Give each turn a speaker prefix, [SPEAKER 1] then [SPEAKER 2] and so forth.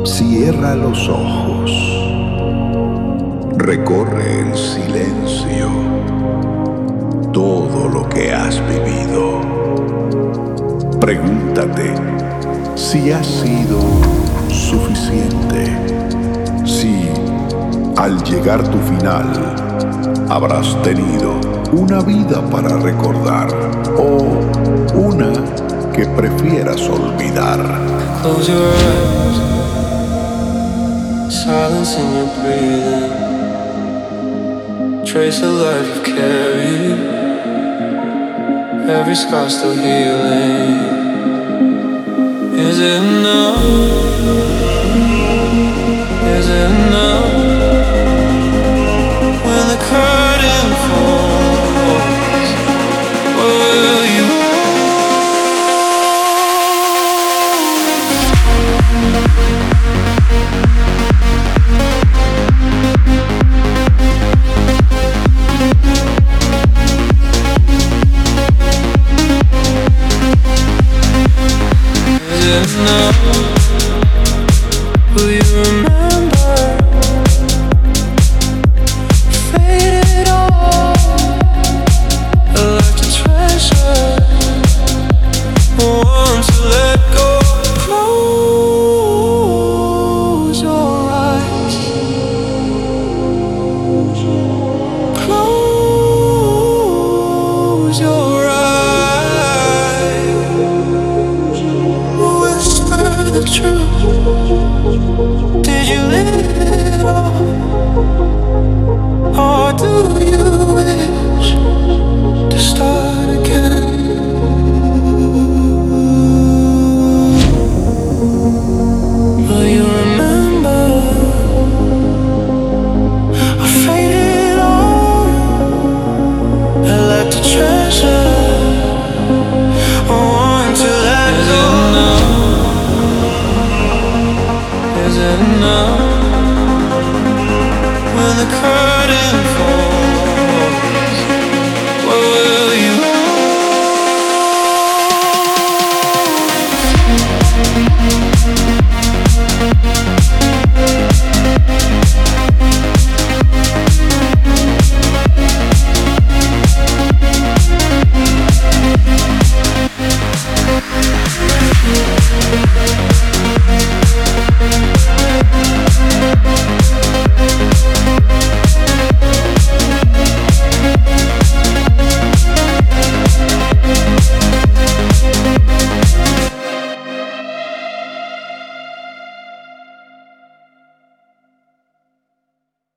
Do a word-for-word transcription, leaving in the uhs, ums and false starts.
[SPEAKER 1] Cierra los ojos. Recorre en silencio todo lo que has vivido. Pregúntate si ha sido suficiente. Si al llegar tu final habrás tenido una vida para recordar o una que prefieras olvidar.
[SPEAKER 2] Close your eyes, silence in your breathing, trace of life you've carried, every scar still healing. Is it enough? Is it enough? When the curtain falls, will you? Will you remember? Faded all, a life to treasure, one to let go. Close your eyes, close your eyes, whisper the truth. Did you live it all? Or do you wish to start again? Will you remember? I faded all, I like to treasure, I want to let go. Is it enough?